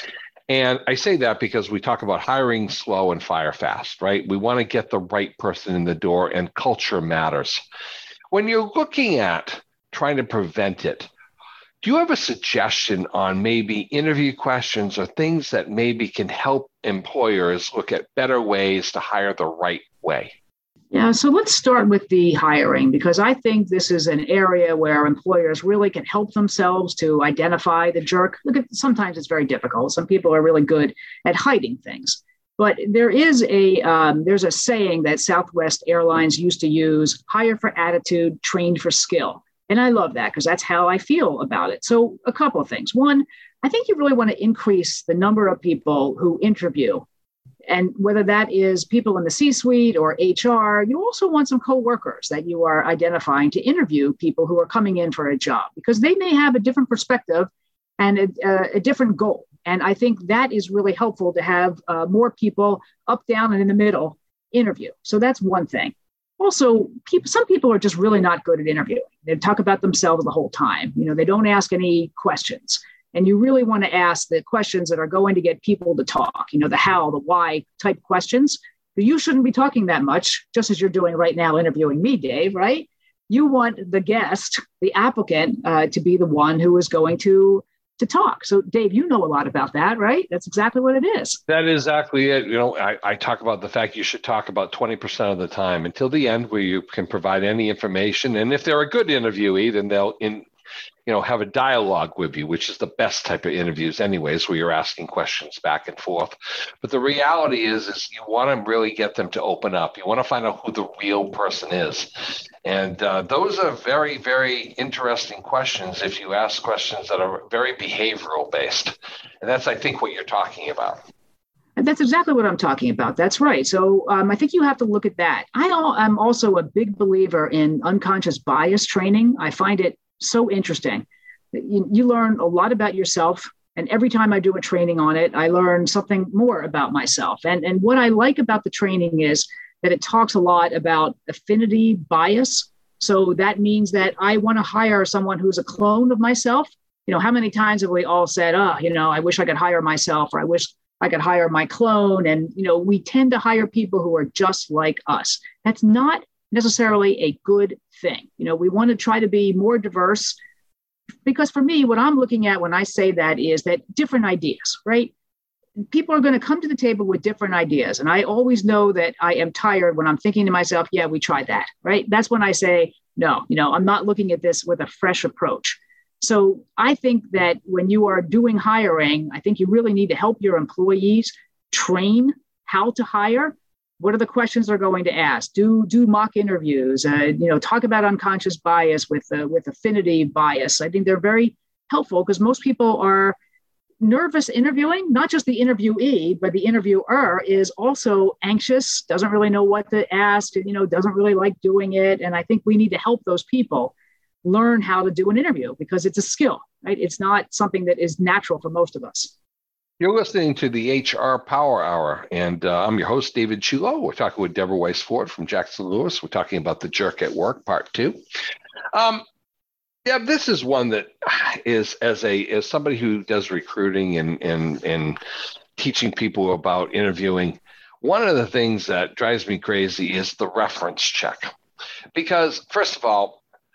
And I say that because we talk about hiring slow and fire fast, right? We want to get the right person in the door, and culture matters. When you're looking at trying to prevent it, do you have a suggestion on maybe interview questions or things that maybe can help employers look at better ways to hire the right way? Yeah, so let's start with the hiring, because I think this is an area where employers really can help themselves to identify the jerk. Look, at, sometimes it's very difficult. Some people are really good at hiding things. But there is a um, there's a saying that Southwest Airlines used to use: hire for attitude, train for skill. And I love that because that's how I feel about it. So a couple of things. One, I think you really want to increase the number of people who interview. And whether that is people in the C-suite or H R, you also want some coworkers that you are identifying to interview people who are coming in for a job, because they may have a different perspective and a, a different goal. And I think that is really helpful to have uh, more people up, down, and in the middle interview. So that's one thing. Also, people, some people are just really not good at interviewing. They talk about themselves the whole time. You know, they don't ask any questions. And you really want to ask the questions that are going to get people to talk, you know, the how, the why type questions. You shouldn't be talking that much, just as you're doing right now, interviewing me, Dave, right? You want the guest, the applicant, uh, to be the one who is going to to talk. So, Dave, you know a lot about that, right? That's exactly what it is. That is exactly it. You know, I, I talk about the fact you should talk about twenty percent of the time until the end, where you can provide any information. And if they're a good interviewee, then they'll in you know, have a dialogue with you, which is the best type of interviews anyways, where you're asking questions back and forth. But the reality is, is you want to really get them to open up. You want to find out who the real person is. And uh, those are very, very interesting questions if you ask questions that are very behavioral based. And that's, I think, what you're talking about. And that's exactly what I'm talking about. That's right. So um, I think you have to look at that. I am also a big believer in unconscious bias training. I find it so interesting. You, you learn a lot about yourself. And every time I do a training on it, I learn something more about myself. And, and what I like about the training is that it talks a lot about affinity bias. So that means that I want to hire someone who's a clone of myself. You know, how many times have we all said, oh, you know, I wish I could hire myself, or I wish I could hire my clone. And, you know, we tend to hire people who are just like us. That's not necessarily a good thing. You know, we want to try to be more diverse, because for me, what I'm looking at when I say that is that different ideas, right? People are going to come to the table with different ideas. And I always know that I am tired when I'm thinking to myself, yeah, we tried that, right? That's when I say, no, you know, I'm not looking at this with a fresh approach. So I think that when you are doing hiring, I think you really need to help your employees train how to hire. What are the questions they're going to ask? Do do mock interviews. Uh, you know, talk about unconscious bias with uh, with affinity bias. I think they're very helpful because most people are nervous interviewing. Not just the interviewee, but the interviewer is also anxious, doesn't really know what to ask, you know, doesn't really like doing it. And I think we need to help those people learn how to do an interview because it's a skill, right? It's not something that is natural for most of us. You're listening to the H R Power Hour, and uh, I'm your host, David Chulo. We're talking with Deborah Weiss-Ford from Jackson Lewis. We're talking about the Jerk at Work, Part Two. Um, yeah, this is one that is, as a as somebody who does recruiting and and and teaching people about interviewing, one of the things that drives me crazy is the reference check, because first of all,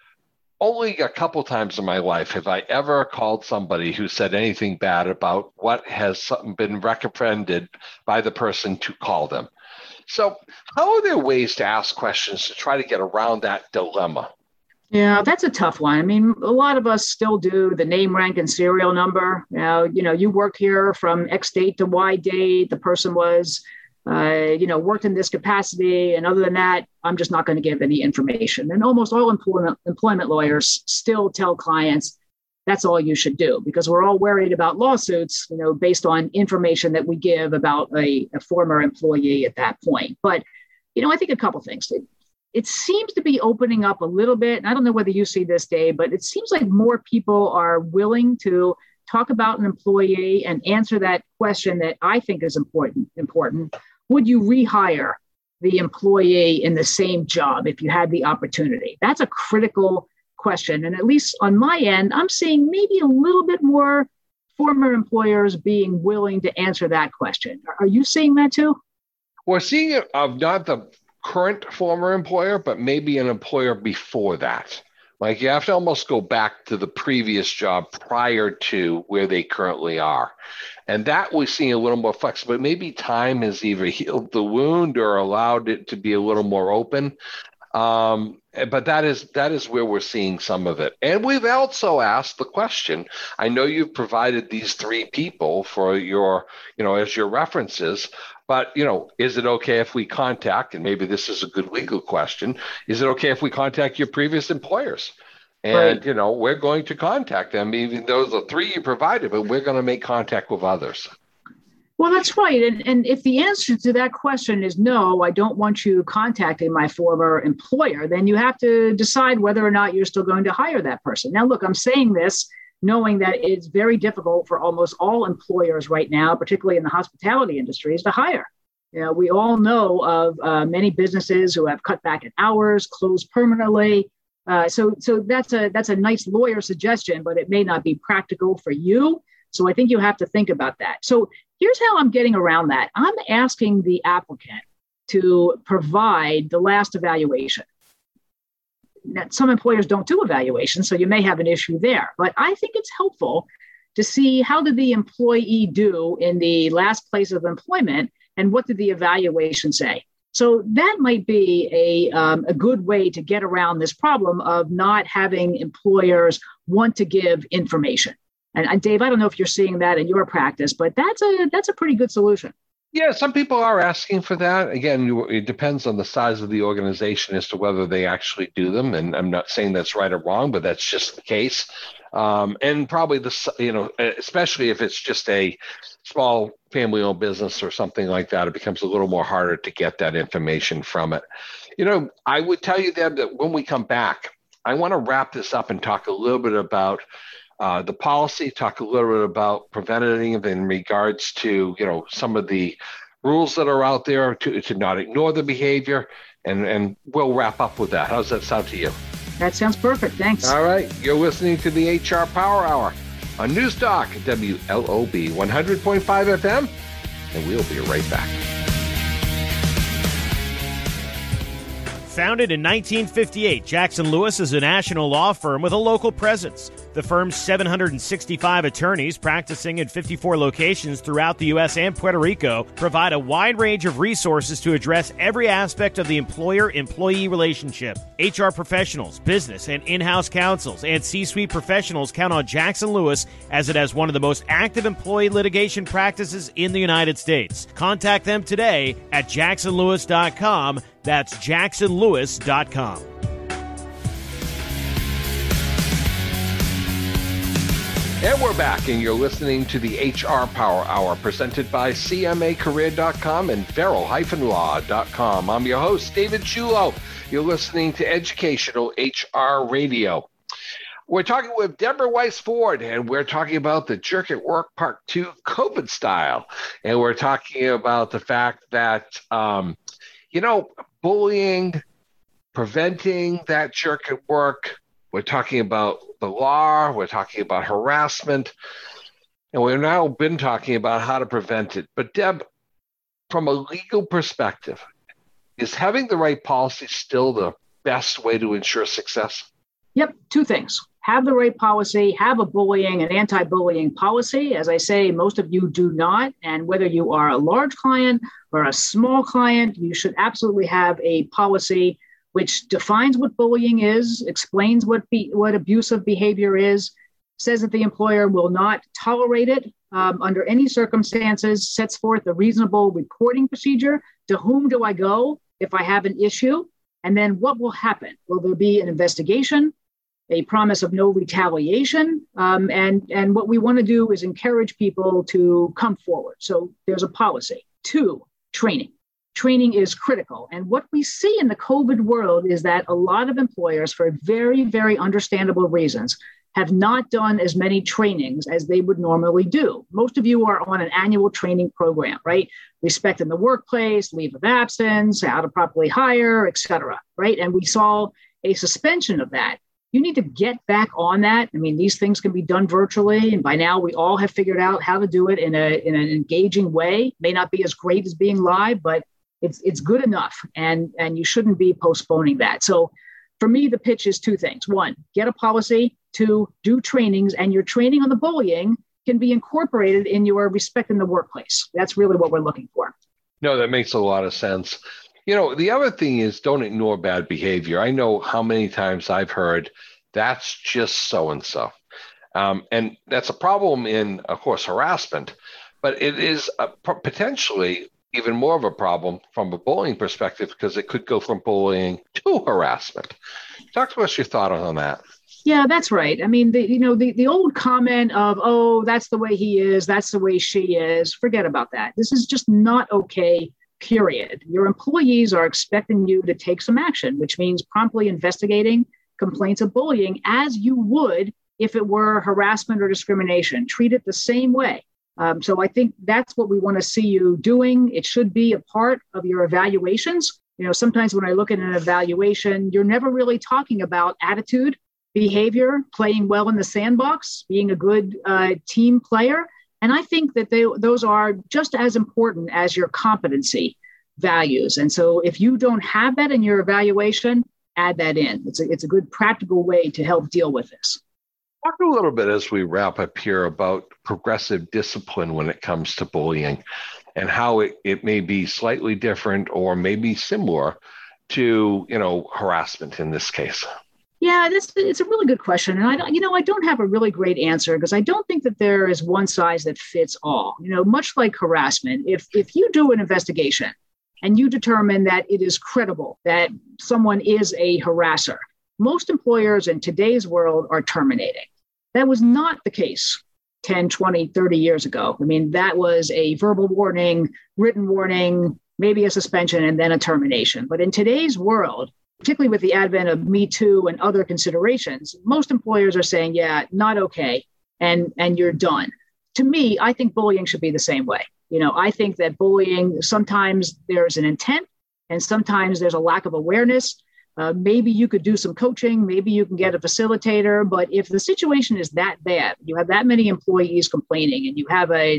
only a couple times in my life have I ever called somebody who said anything bad about what has been recommended by the person to call them. So how are there ways to ask questions to try to get around that dilemma? Yeah, that's a tough one. I mean, a lot of us still do the name, rank, and serial number. Now, you know, you work here from X date to Y date. The person was Uh, you know, worked in this capacity. And other than that, I'm just not going to give any information. And almost all employment, employment lawyers still tell clients that's all you should do because we're all worried about lawsuits, you know, based on information that we give about a, a former employee at that point. But, you know, I think a couple things. It, it seems to be opening up a little bit. And I don't know whether you see this, Dave, but it seems like more people are willing to talk about an employee and answer that question that I think is important. important. Would you rehire the employee in the same job if you had the opportunity? That's a critical question. And at least on my end, I'm seeing maybe a little bit more former employers being willing to answer that question. Are you seeing that too? We're seeing it of not the current former employer, but maybe an employer before that. Like you have to almost go back to the previous job prior to where they currently are. And that we're seeing a little more flexible. Maybe time has either healed the wound or allowed it to be a little more open. Um, but that is that is where we're seeing some of it. And we've also asked the question, I know you've provided these three people for your, you know, as your references, but, you know, is it okay if we contact, and maybe this is a good legal question, is it okay if we contact your previous employers? And, right. you know, we're going to contact them, even though the three you provided, but we're going to make contact with others. Well, that's right. And, and if the answer to that question is no, I don't want you contacting my former employer, then you have to decide whether or not you're still going to hire that person. Now, look, I'm saying this knowing that it's very difficult for almost all employers right now, particularly in the hospitality industries, to hire. You know, we all know of uh, many businesses who have cut back at hours, closed permanently. Uh, so, so that's a that's a nice lawyer suggestion, but it may not be practical for you. So I think you have to think about that. So here's how I'm getting around that. I'm asking the applicant to provide the last evaluation. Now, some employers don't do evaluations, so you may have an issue there. But I think it's helpful to see how did the employee do in the last place of employment and what did the evaluation say? So that might be a, um, a good way to get around this problem of not having employers want to give information. And, and Dave, I don't know if you're seeing that in your practice, but that's a that's a pretty good solution. Yeah, some people are asking for that. Again, it depends on the size of the organization as to whether they actually do them. And I'm not saying that's right or wrong, but that's just the case. Um, and probably the, you know, especially if it's just a small family-owned business or something like that, it becomes a little more harder to get that information from it. You know, I would tell you, Deb, that when we come back, I want to wrap this up and talk a little bit about Uh, the policy, talk a little bit about preventative in regards to, you know, some of the rules that are out there to, to not ignore the behavior, and, and we'll wrap up with that. How does that sound to you? That sounds perfect. Thanks. All right. You're listening to the H R Power Hour on Newstalk W L O B one hundred point five F M, and we'll be right back. Founded in nineteen fifty-eight, Jackson Lewis is a national law firm with a local presence. The firm's seven hundred sixty-five attorneys practicing in fifty-four locations throughout the U S and Puerto Rico provide a wide range of resources to address every aspect of the employer-employee relationship. H R professionals, business and in-house counsels, and C-suite professionals count on Jackson Lewis as it has one of the most active employee litigation practices in the United States. Contact them today at jackson lewis dot com. That's jackson lewis dot com. And we're back, and you're listening to the H R Power Hour, presented by C M A career dot com and Farrell Law dot com. I'm your host, David Chulo. You're listening to Educational H R Radio. We're talking with Deborah Weiss Ford, and we're talking about the Jerk at Work Part two COVID style. And we're talking about the fact that, um, you know, bullying, preventing that jerk at work. We're talking about the law. We're talking about harassment. And we've now been talking about how to prevent it. But Deb, from a legal perspective, is having the right policy still the best way to ensure success? Yep, two things. Have the right policy, have a bullying and anti-bullying policy. As I say, most of you do not. And whether you are a large client or a small client, you should absolutely have a policy which defines what bullying is, explains what be, what abusive behavior is, says that the employer will not tolerate it um, under any circumstances, sets forth a reasonable reporting procedure. To whom do I go if I have an issue? And then what will happen? Will there be an investigation, a promise of no retaliation? Um, and, and what we want to do is encourage people to come forward. So there's a policy. Two, training. Training is critical. And what we see in the COVID world is that a lot of employers, for very, very understandable reasons, have not done as many trainings as they would normally do. Most of you are on an annual training program, right? Respect in the workplace, leave of absence, how to properly hire, et cetera, right? And we saw a suspension of that. You need to get back on that. I mean, these things can be done virtually. And by now we all have figured out how to do it in a in an engaging way. May not be as great as being live, but it's it's good enough. And, and you shouldn't be postponing that. So for me, the pitch is two things. One, get a policy. Two, do trainings. And your training on the bullying can be incorporated in your respect in the workplace. That's really what we're looking for. No, that makes a lot of sense. You know, the other thing is don't ignore bad behavior. I know how many times I've heard that's just so-and-so. Um, and that's a problem in, of course, harassment, but it is a, potentially even more of a problem from a bullying perspective because it could go from bullying to harassment. Talk to us your thought on that. Yeah, that's right. I mean, the, you know, the, the old comment of, oh, that's the way he is, that's the way she is, forget about that. This is just not okay, period. Your employees are expecting you to take some action, which means promptly investigating complaints of bullying as you would if it were harassment or discrimination. Treat it the same way. Um, so I think that's what we want to see you doing. It should be a part of your evaluations. You know, sometimes when I look at an evaluation, you're never really talking about attitude, behavior, playing well in the sandbox, being a good uh, team player. And I think that they, those are just as important as your competency values. And so if you don't have that in your evaluation, add that in. It's a, it's a good practical way to help deal with this. Talk a little bit as we wrap up here about progressive discipline when it comes to bullying and how it, it may be slightly different or maybe similar to, you know, harassment in this case. Yeah, that's, it's a really good question. And I don't, you know, I don't have a really great answer because I don't think that there is one size that fits all. You know, much like harassment, if if you do an investigation and you determine that it is credible that someone is a harasser, most employers in today's world are terminating. That was not the case ten, twenty, thirty years ago. I mean, that was a verbal warning, written warning, maybe a suspension, and then a termination. But in today's world, particularly with the advent of Me Too and other considerations, most employers are saying, yeah, not okay, and, and you're done. To me, I think bullying should be the same way. You know, I think that bullying, sometimes there's an intent and sometimes there's a lack of awareness. Uh, maybe you could do some coaching, maybe you can get a facilitator, but if the situation is that bad, you have that many employees complaining and you have a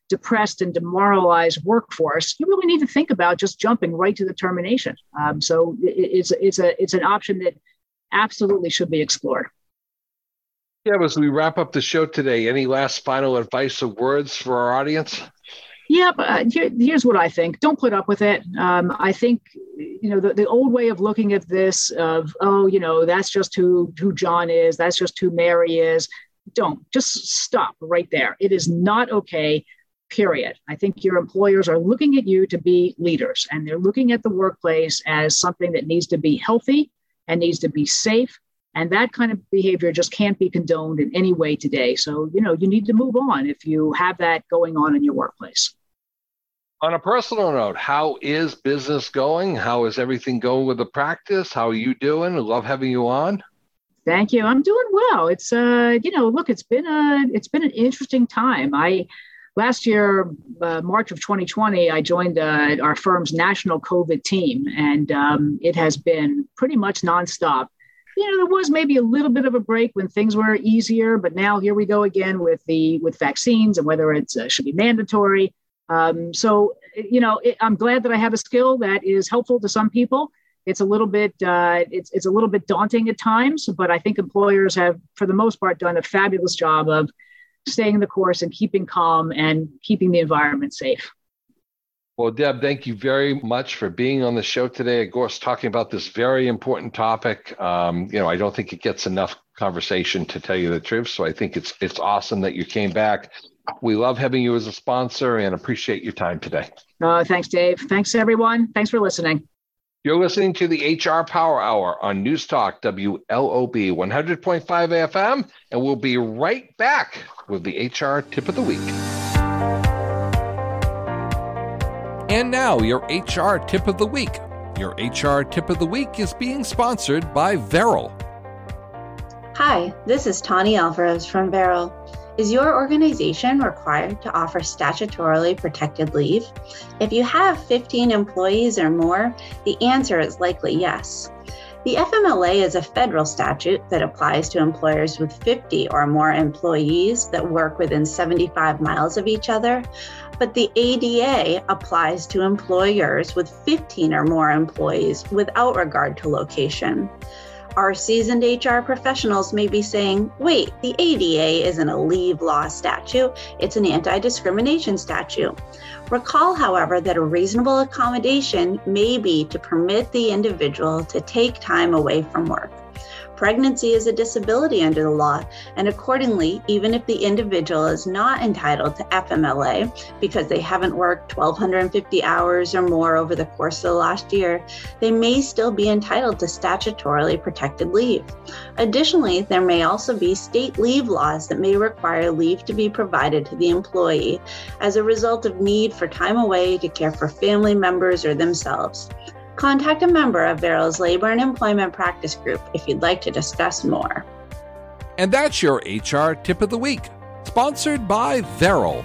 depressed and demoralized workforce, you really need to think about just jumping right to the termination. Um, so it, it's it's a it's an option that absolutely should be explored. Yeah, as we wrap up the show today, any last final advice or words for our audience? Yeah, but uh, here, here's what I think. Don't put up with it. Um, I think, you know, the, the old way of looking at this of, oh, you know, that's just who, who John is. That's just who Mary is. Don't. Just stop right there. It is not okay, period. I think your employers are looking at you to be leaders, and they're looking at the workplace as something that needs to be healthy and needs to be safe. And that kind of behavior just can't be condoned in any way today. So, you know, you need to move on if you have that going on in your workplace. On a personal note, how is business going? How is everything going with the practice? How are you doing? I love having you on. Thank you. I'm doing well. It's, uh, you know, look, it's been a, it's been an interesting time. I, last year, uh, March of twenty twenty, I joined uh, our firm's national COVID team, and um, it has been pretty much nonstop. You know, there was maybe a little bit of a break when things were easier, but now here we go again with the with vaccines and whether it uh, should be mandatory. Um, so, you know, it, I'm glad that I have a skill that is helpful to some people. It's a little bit uh, it's it's a little bit daunting at times, but I think employers have, for the most part, done a fabulous job of staying the course and keeping calm and keeping the environment safe. Well, Deb, thank you very much for being on the show today. Of course, talking about this very important topic. Um, you know, I don't think it gets enough conversation, to tell you the truth. So I think it's it's awesome that you came back. We love having you as a sponsor and appreciate your time today. Uh, thanks, Dave. Thanks, everyone. Thanks for listening. You're listening to the H R Power Hour on News Talk W L O B one hundred point five F M, and we'll be right back with the H R Tip of the Week. And now, your H R Tip of the Week. Your H R Tip of the Week is being sponsored by Veril. Hi, this is Tani Alvarez from Veril. Is your organization required to offer statutorily protected leave? If you have fifteen employees or more, the answer is likely yes. The F M L A is a federal statute that applies to employers with fifty or more employees that work within seventy-five miles of each other, but the A D A applies to employers with fifteen or more employees without regard to location. Our seasoned H R professionals may be saying, wait, the A D A isn't a leave law statute, it's an anti-discrimination statute. Recall, however, that a reasonable accommodation may be to permit the individual to take time away from work. Pregnancy is a disability under the law, and accordingly, even if the individual is not entitled to F M L A because they haven't worked one thousand two hundred fifty hours or more over the course of the last year, they may still be entitled to statutorily protected leave. Additionally, there may also be state leave laws that may require leave to be provided to the employee as a result of need for time away to care for family members or themselves. Contact a member of Veril's Labor and Employment Practice Group if you'd like to discuss more. And that's your H R Tip of the Week, sponsored by Veril.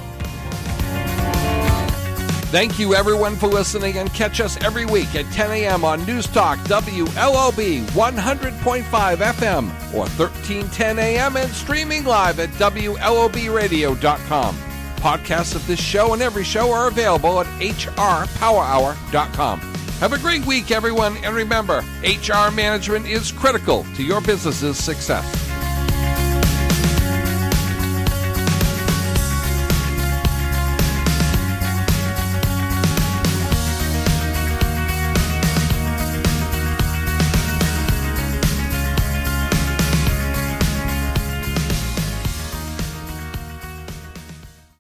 Thank you, everyone, for listening, and catch us every week at ten a.m. on News Talk W L O B one hundred point five F M or thirteen ten a.m. and streaming live at W L O B radio dot com. Podcasts of this show and every show are available at H R power hour dot com. Have a great week, everyone, and remember, H R management is critical to your business's success.